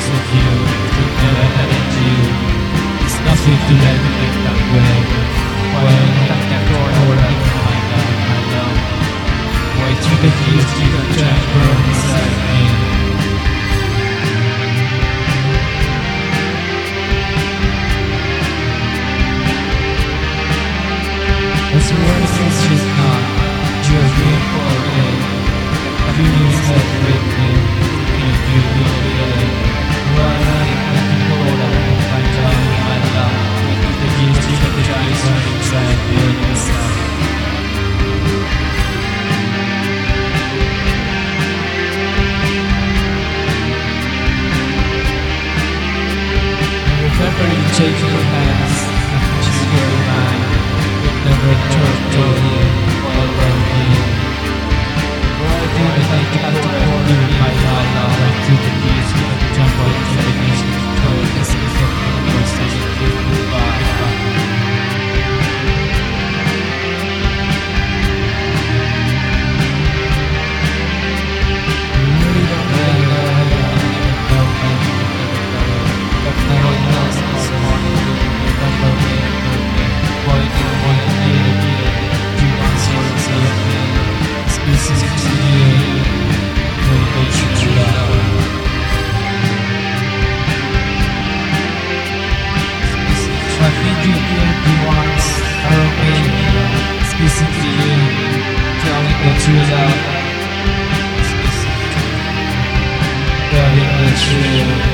with you, could never have it you. It's nothing to let me think that way. Why I can't go on like my love. Why through the years you don't just burn inside me. As worse as she's not, you're being for me. Feelings that break me, can't you feel it? Why I can't go on my love, my love. The years you don't just burn inside me, inside. Remember you take your hands, you were mine. Never turn to you, follow me. Why do I have to hold you in my life now? To the years you have jumbled to the years you have told us if you have no such a good goodbye. Really don't know, but no one knows this morning you remember me. Species to you, no nature to love. I think you guilty once, are me. Species to you, telling the true love. Telling the truth.